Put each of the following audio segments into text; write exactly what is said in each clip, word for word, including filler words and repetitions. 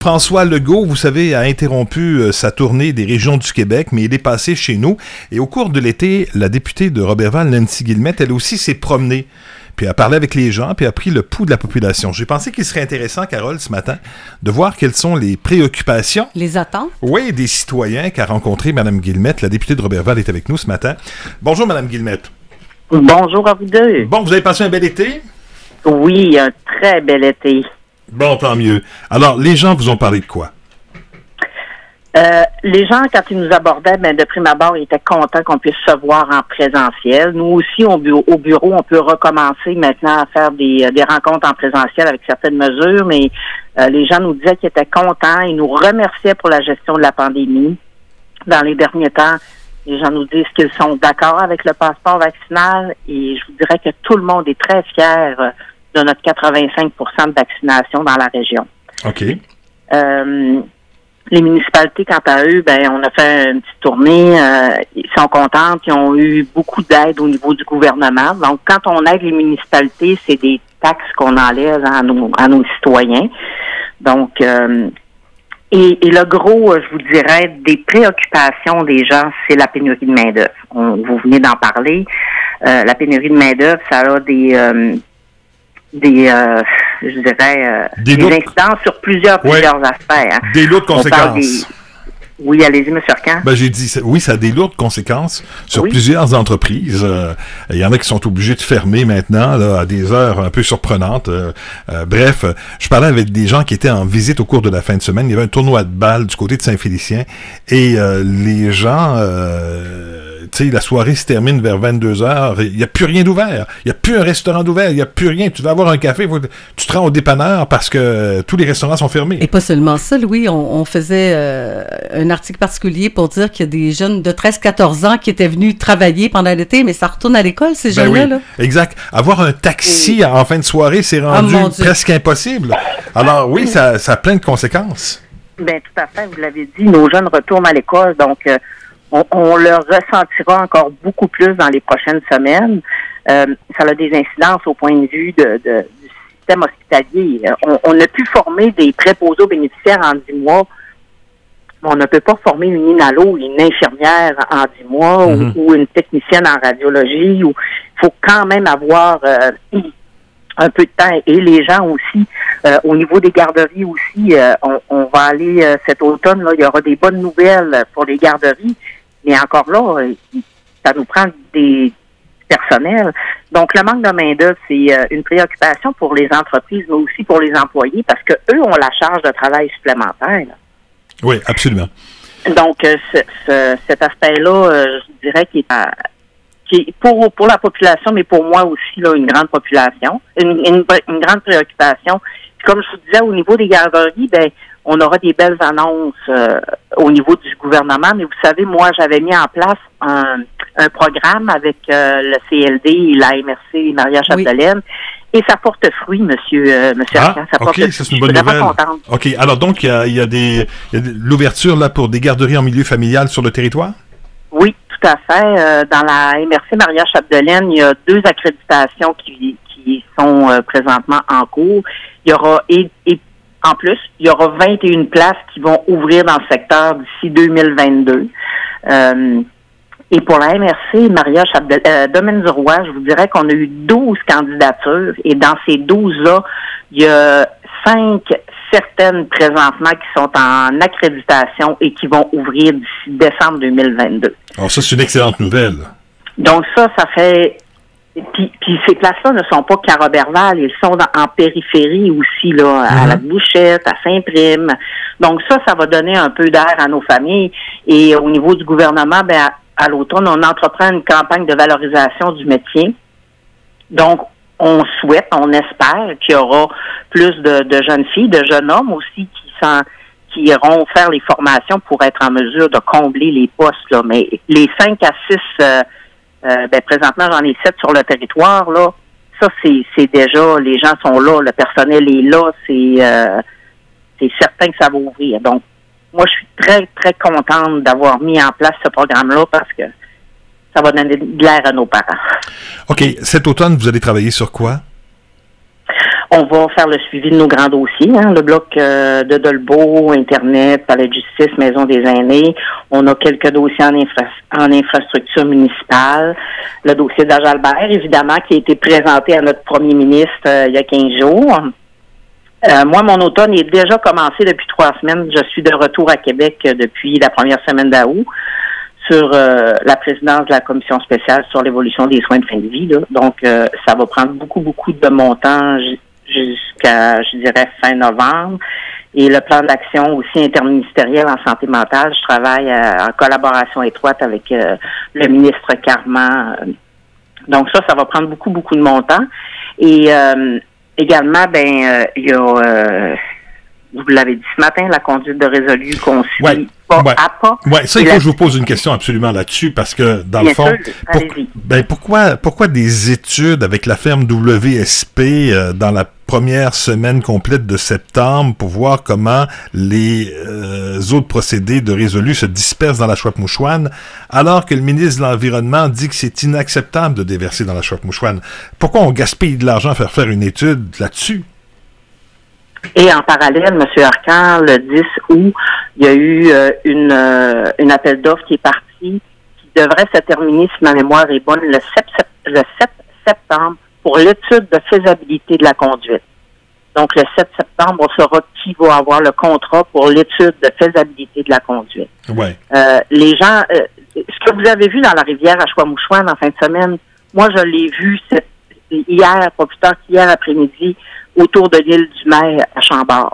François Legault, vous savez, a interrompu euh, sa tournée des régions du Québec, mais il est passé chez nous. Et au cours de l'été, la députée de Roberval, Nancy Guillemette, elle aussi s'est promenée, puis a parlé avec les gens, puis a pris le pouls de la population. J'ai pensé qu'il serait intéressant, Carole, ce matin, de voir quelles sont les préoccupations. Les attentes? Oui, des citoyens qu'a rencontré Mme Guillemette. La députée de Roberval est avec nous ce matin. Bonjour, Mme Guillemette. Bonjour à vous deux. Bon, vous avez passé un bel été? Oui, un très bel été. Bon, tant mieux. Alors, les gens vous ont parlé de quoi? Euh, les gens, quand ils nous abordaient, ben, de prime abord, ils étaient contents qu'on puisse se voir en présentiel. Nous aussi, au bureau, au bureau on peut recommencer maintenant à faire des, des rencontres en présentiel avec certaines mesures, mais euh, les gens nous disaient qu'ils étaient contents. Ils nous remerciaient pour la gestion de la pandémie. Dans les derniers temps, les gens nous disent qu'ils sont d'accord avec le passeport vaccinal et je vous dirais que tout le monde est très fier de notre quatre-vingt-cinq pour cent de vaccination dans la région. OK. Euh, les municipalités, quant à eux, ben on a fait une petite tournée. Euh, ils sont contents, ils ont eu beaucoup d'aide au niveau du gouvernement. Donc, quand on aide les municipalités, c'est des taxes qu'on enlève à nos, à nos citoyens. Donc, euh, et, et le gros, je vous dirais, des préoccupations des gens, c'est la pénurie de main-d'œuvre. On, vous venez d'en parler. Euh, la pénurie de main-d'œuvre, ça a des euh, des, euh, je dirais, euh, des, des incidences sur plusieurs, ouais. plusieurs aspects. Hein. Des lourdes conséquences. Des... Oui, allez-y, M. Arcan. Ben, j'ai dit, oui, ça a des lourdes conséquences sur oui. plusieurs entreprises. Euh, il y en a qui sont obligés de fermer maintenant, là, à des heures un peu surprenantes. Euh, euh, bref, je parlais avec des gens qui étaient en visite au cours de la fin de semaine. Il y avait un tournoi de balle du côté de Saint-Félicien et euh, les gens... Euh, tu sais, la soirée se termine vers vingt-deux heures, il n'y a plus rien d'ouvert, il n'y a plus un restaurant d'ouvert, il n'y a plus rien, tu vas avoir un café, tu te rends au dépanneur parce que euh, tous les restaurants sont fermés. Et pas seulement ça, Louis, on, on faisait euh, un article particulier pour dire qu'il y a des jeunes de treize à quatorze ans qui étaient venus travailler pendant l'été, mais ça retourne à l'école, ces ben jeunes-là. Oui, là. Exact. Avoir un taxi oui. en fin de soirée, c'est rendu oh, presque impossible. Alors oui, ça, ça a plein de conséquences. Bien, tout à fait, vous l'avez dit, nos jeunes retournent à l'école, donc... Euh, On, on le ressentira encore beaucoup plus dans les prochaines semaines. Euh, ça a des incidences au point de vue de, de, du système hospitalier. On, on a pu former des préposés aux bénéficiaires en dix mois, mais on ne peut pas former une inalo, une infirmière en dix mois mm-hmm. ou, ou une technicienne en radiologie. Il faut quand même avoir euh, un peu de temps. Et les gens aussi, euh, au niveau des garderies aussi, euh, on, on va aller euh, cet automne, là, il y aura des bonnes nouvelles pour les garderies. Mais encore là, ça nous prend des personnels. Donc, le manque de main-d'œuvre, c'est euh, une préoccupation pour les entreprises, mais aussi pour les employés, parce que eux ont la charge de travail supplémentaire. Là. Oui, absolument. Donc, euh, ce, ce, cet aspect-là, euh, je dirais qu'il est, à, qui est pour, pour la population, mais pour moi aussi, là, une grande population, une, une, une grande préoccupation. Puis, comme je vous disais, au niveau des garderies, ben on aura des belles annonces euh, au niveau du gouvernement, mais vous savez, moi, j'avais mis en place un, un programme avec euh, le C L D et la M R C Maria Chapdelaine, oui. et ça porte fruit, monsieur, euh, monsieur ah, Arcan, ça OK, porte ça, c'est une bonne nouvelle. OK, alors donc, il y a, il y a, des, il y a de l'ouverture là pour des garderies en milieu familial sur le territoire? Oui, tout à fait. Euh, dans la M R C Maria Chapdelaine, il y a deux accréditations qui, qui sont euh, présentement en cours. Il y aura et, et En plus, il y aura vingt et une places qui vont ouvrir dans le secteur d'ici deux mille vingt-deux. Euh, et pour la M R C, Maria Chapdel, euh, Domaine du Roi, je vous dirais qu'on a eu douze candidatures. Et dans ces douze-là, il y a cinq certaines présentement qui sont en accréditation et qui vont ouvrir d'ici décembre deux mille vingt-deux. Alors ça, c'est une excellente nouvelle. Donc ça, ça fait... Puis, puis ces places-là ne sont pas qu'à Roberval, ils sont dans, en périphérie aussi, là, mm-hmm. à la Bouchette, à Saint-Prime. Donc ça, ça va donner un peu d'air à nos familles. Et au niveau du gouvernement, ben à, à l'automne, on entreprend une campagne de valorisation du métier. Donc, on souhaite, on espère qu'il y aura plus de, de jeunes filles, de jeunes hommes aussi qui sont qui iront faire les formations pour être en mesure de combler les postes, là. Mais les cinq à six euh, Euh, ben, présentement, j'en ai sept sur le territoire, là. Ça, c'est, c'est déjà, les gens sont là, le personnel est là, c'est, euh, c'est certain que ça va ouvrir. Donc, moi, je suis très, très contente d'avoir mis en place ce programme-là parce que ça va donner de l'air à nos parents. OK. Cet automne, vous allez travailler sur quoi? on va faire le suivi de nos grands dossiers, hein, le bloc euh, de Dolbeau, Internet, Palais de justice, Maison des aînés. On a quelques dossiers en, infra- en infrastructure municipale. Le dossier d'Ajalbert, évidemment, qui a été présenté à notre premier ministre euh, il y a quinze jours. Euh, moi, mon automne est déjà commencé depuis trois semaines. Je suis de retour à Québec euh, depuis la première semaine d'août sur euh, la présidence de la commission spéciale sur l'évolution des soins de fin de vie. Là. Donc, euh, ça va prendre beaucoup, beaucoup de mon temps jusqu'à, je dirais, fin novembre. Et le plan d'action aussi interministériel en santé mentale, je travaille euh, en collaboration étroite avec euh, le ministre Carman. Donc ça, ça va prendre beaucoup, beaucoup de mon temps. Et euh, également, ben, euh, il y a, euh, vous l'avez dit ce matin, la conduite de résolu qu'on suit ouais, pas ouais. à pas. Oui, ça, il faut la... que je vous pose une question absolument là-dessus, parce que, dans Bien le fond, sûr, pour, ben, pourquoi, pourquoi des études avec la firme W S P euh, dans la première semaine complète de septembre pour voir comment les euh, autres procédés de résolu se dispersent dans la Chouette-Mouchouane, alors que le ministre de l'Environnement dit que c'est inacceptable de déverser dans la Chouette-Mouchouane? Pourquoi on gaspille de l'argent à faire faire une étude là-dessus? Et en parallèle, M. Arcan, le dix août, il y a eu euh, une, euh, une appel d'offres qui est parti, qui devrait se terminer, si ma mémoire est bonne, le sept septembre pour l'étude de faisabilité de la conduite. Donc, le sept septembre, on saura qui va avoir le contrat pour l'étude de faisabilité de la conduite. Ouais. Euh, les gens, euh, ce que vous avez vu dans la rivière à Chouamouchouane en fin de semaine, moi, je l'ai vu cette, hier, pas plus tard qu'hier après-midi, autour de l'île du Maire à Chambord.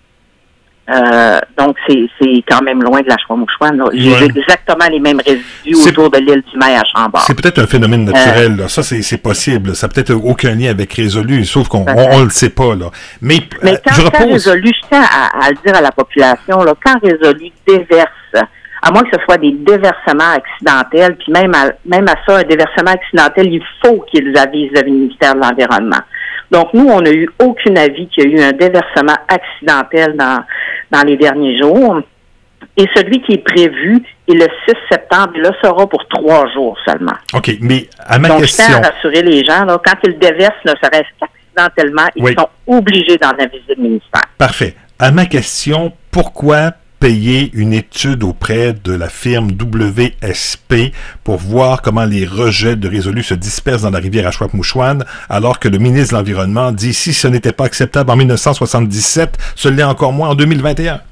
Euh, donc, c'est, c'est quand même loin de la Chouamouchouane. J'ai ouais. vu exactement les mêmes résidus c'est, autour de l'île du Maire à Chambord. C'est peut-être un phénomène naturel. Euh, là. Ça, c'est, c'est possible. Ça n'a peut-être aucun lien avec Résolu, sauf qu'on ne le sait pas. Là. Mais, Mais quand, je repose... quand Résolu, je tiens à, à le dire à la population, là, quand Résolu déverse, à moins que ce soit des déversements accidentels, puis même à, même à ça, un déversement accidentel, il faut qu'ils avisent le ministère de l'Environnement. Donc, nous, on n'a eu aucun avis qu'il y a eu un déversement accidentel dans, dans les derniers jours. Et celui qui est prévu est le six septembre, et là, sera pour trois jours seulement. OK, mais à ma Donc, question... je tiens à rassurer les gens, là, quand ils déversent, ne serait-ce qu'accidentellement, ils oui. sont obligés d'en aviser le ministère. Parfait. À ma question, pourquoi payer une étude auprès de la firme W S P pour voir comment les rejets de Résolu se dispersent dans la rivière à Chouette-Mouchouane, alors que le ministre de l'Environnement dit si ce n'était pas acceptable en dix-neuf cent soixante-dix-sept, ce l'est encore moins en deux mille vingt et un?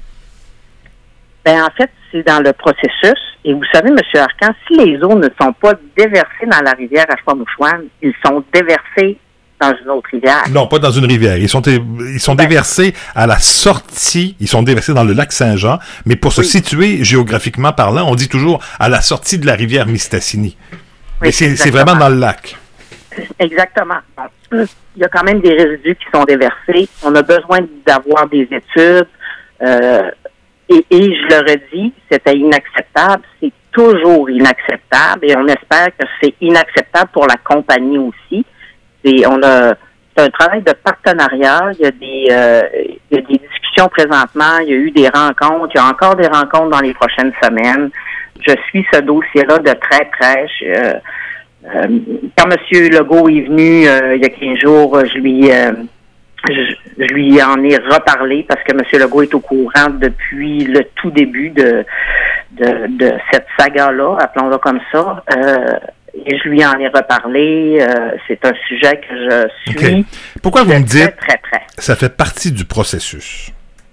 Ben, en fait, c'est dans le processus. Et vous savez, M. Arcan, si les eaux ne sont pas déversées dans la rivière à Chouette-Mouchouane, ils sont déversés dans une autre rivière. Non, pas dans une rivière. Ils sont, ils sont ben, déversés à la sortie, ils sont déversés dans le lac Saint-Jean, mais pour se oui. situer géographiquement parlant, on dit toujours à la sortie de la rivière Mistassini. Oui, mais c'est, c'est vraiment dans le lac. Exactement. Bon, il y a quand même des résidus qui sont déversés. On a besoin d'avoir des études. Euh, et, et je le redis, c'était inacceptable. C'est toujours inacceptable. Et on espère que c'est inacceptable pour la compagnie aussi. Et on a c'est un travail de partenariat. Il y a des euh, il y a des discussions présentement. Il y a eu des rencontres. Il y a encore des rencontres dans les prochaines semaines. Je suis ce dossier-là de très près. Euh, euh, quand M. Legault est venu euh, il y a quinze jours, je lui euh, je, je lui en ai reparlé parce que M. Legault est au courant depuis le tout début de de, de cette saga-là, appelons-la comme ça. Euh, Et je lui en ai reparlé. Euh, c'est un sujet que je suis. Okay. Pourquoi vous me dites très, très près. Ça fait partie du processus?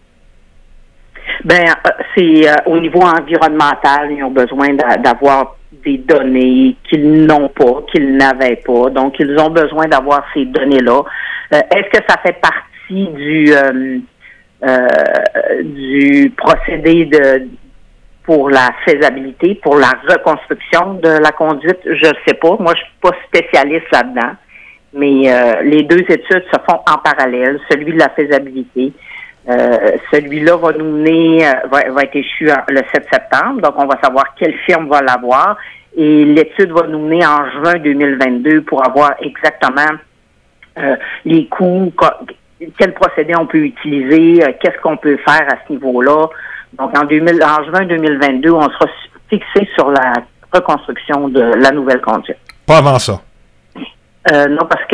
Ben, c'est euh, au niveau environnemental, ils ont besoin d'a- d'avoir des données qu'ils n'ont pas, qu'ils n'avaient pas. Donc, ils ont besoin d'avoir ces données-là. Euh, est-ce que ça fait partie du euh, euh, du procédé de pour la faisabilité, pour la reconstruction de la conduite, je ne sais pas. Moi, je suis pas spécialiste là-dedans. Mais euh, les deux études se font en parallèle. Celui de la faisabilité, euh, celui-là va nous mener, euh, va, va être échu en, le sept septembre. Donc, on va savoir quelle firme va l'avoir. Et l'étude va nous mener en juin deux mille vingt-deux pour avoir exactement euh, les coûts, quel procédé on peut utiliser, euh, qu'est-ce qu'on peut faire à ce niveau-là. Donc, en, deux mille, en juin deux mille vingt-deux, on sera fixé sur la reconstruction de la nouvelle conduite. Pas avant ça? Euh, non, parce que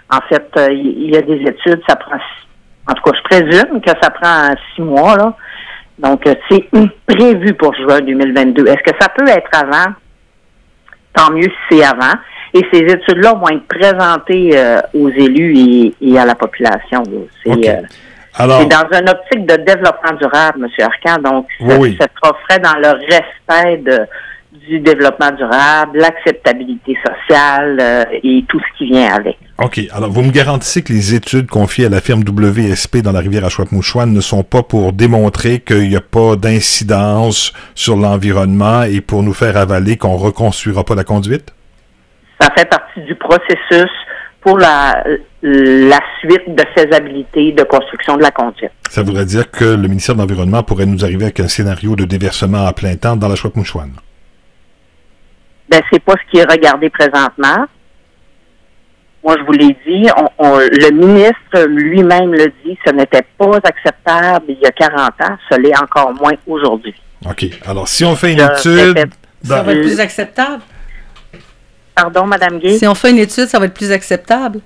En fait, euh, il y a des études, ça prend, en tout cas, je présume que ça prend six mois, là. Donc, euh, c'est prévu pour juin deux mille vingt-deux. Est-ce que ça peut être avant? Tant mieux si c'est avant. Et ces études-là vont être présentées euh, aux élus et, et à la population. C'est, okay. euh, Alors, c'est dans une optique de développement durable, M. Arcan. Donc, ça, oui. ça sera fait dans le respect de, du développement durable, l'acceptabilité sociale euh, et tout ce qui vient avec. OK. Alors, vous me garantissez que les études confiées à la firme W S P dans la rivière Ashuapmushuan ne sont pas pour démontrer qu'il n'y a pas d'incidence sur l'environnement et pour nous faire avaler qu'on ne reconstruira pas la conduite? Ça fait partie du processus pour la, la suite de faisabilité de construction de la conduite. Ça voudrait dire que le ministère de l'Environnement pourrait nous arriver avec un scénario de déversement à plein temps dans la Ashuapmushuan? Ben, c'est pas ce qui est regardé présentement. Moi, je vous l'ai dit, on, on, le ministre lui-même le dit, ce n'était pas acceptable il y a quarante ans, ce l'est encore moins aujourd'hui. OK. Alors, si on fait une je étude... Répète, ça va être plus acceptable? Pardon, Mme Gay? Si on fait une étude, ça va être plus acceptable?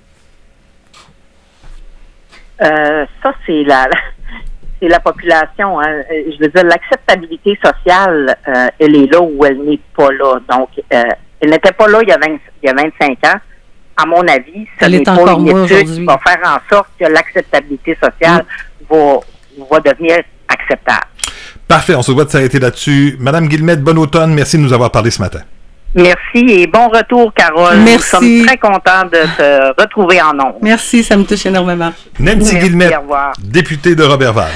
Euh, ça, c'est la, la, c'est la population. Hein. Je veux dire, l'acceptabilité sociale, euh, elle est là où elle n'est pas là. Donc, euh, elle n'était pas là il y a, vingt, il y a vingt-cinq ans. À mon avis, ce elle n'est est pas encore une étude aujourd'hui. qui va faire en sorte que l'acceptabilité sociale mmh. va, va devenir acceptable. Parfait, on se doit de s'arrêter là-dessus. Madame Guillemette, bon automne. Merci de nous avoir parlé ce matin. Merci et bon retour, Carole. Merci. Nous sommes très contents de te retrouver en ondes. Merci, ça me touche énormément. Nancy Merci, Guillemette, au revoir. députée de Roberval.